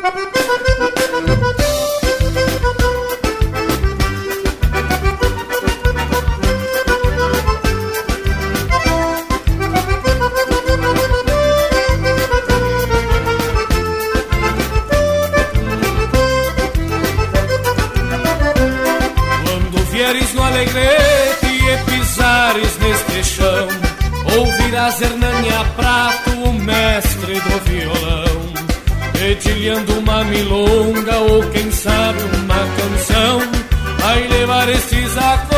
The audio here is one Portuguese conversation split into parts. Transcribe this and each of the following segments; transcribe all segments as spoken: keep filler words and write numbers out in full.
No Alegrete e pisares neste chão, ouvirás Hernânia Prato, o mestre do violão, dedilhando uma milonga ou quem sabe uma canção, vai levar estes acordes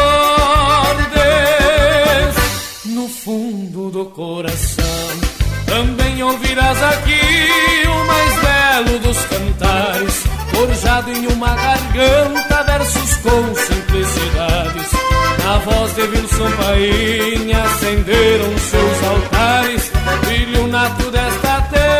no fundo do coração. Também ouvirás aqui o mais belo dos cantares, forjado em uma garganta, versos com simplicidades. Na voz de Wilson Painha acenderam seus altares, brilho nato desta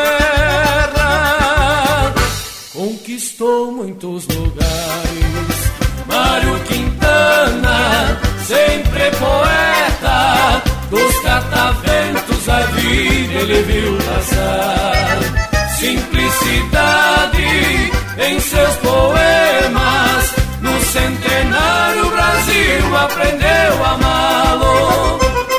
terra, conquistou muitos lugares. Mário Quintana, sempre poeta, dos cataventos a vida ele viu passar. Simplicidade em seus poemas, no centenário Brasil aprendeu a amá-lo.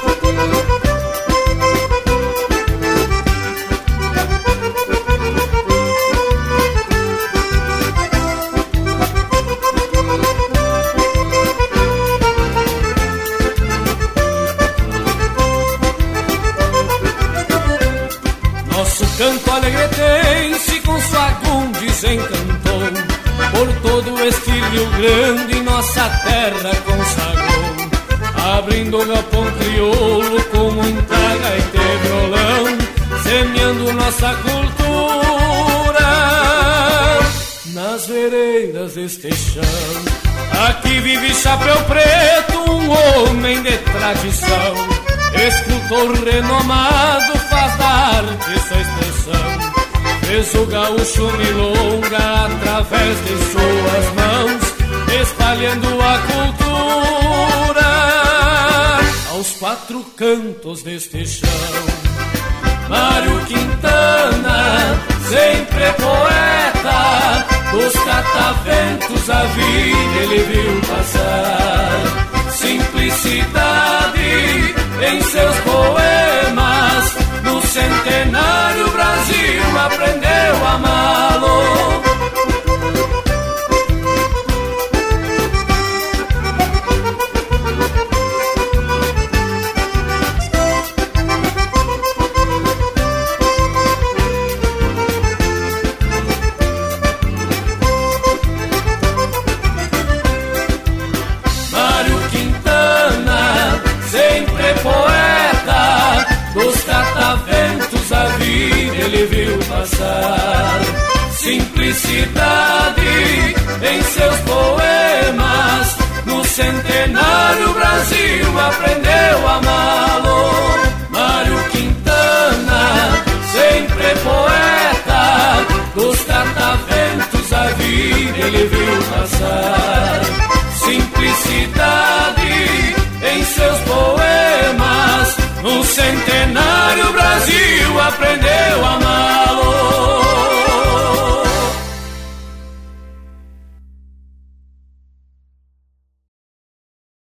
Nosso canto alegretense com Fagundes encantou, por todo este Rio Grande nossa terra consagrou, abrindo o galpão crioulo com muita gaita e violão, semeando nossa cultura nas veredas deste chão. Aqui vive Chapéu Preto, um homem de tradição, escultor renomado, faz da arte essa expressão. Fez o gaúcho milonga através de suas mãos, espalhando a cultura aos quatro cantos deste chão. Mário Quintana, sempre poeta, dos cataventos a vida ele viu passar. Simplicidade em seus poemas, no centenário Brasil aprendeu a amá-lo. Mário Quintana, sempre poeta, dos cataventos a vida ele viu passar. Simplicidade em seus poemas, no centenário Brasil aprendeu a amá-lo.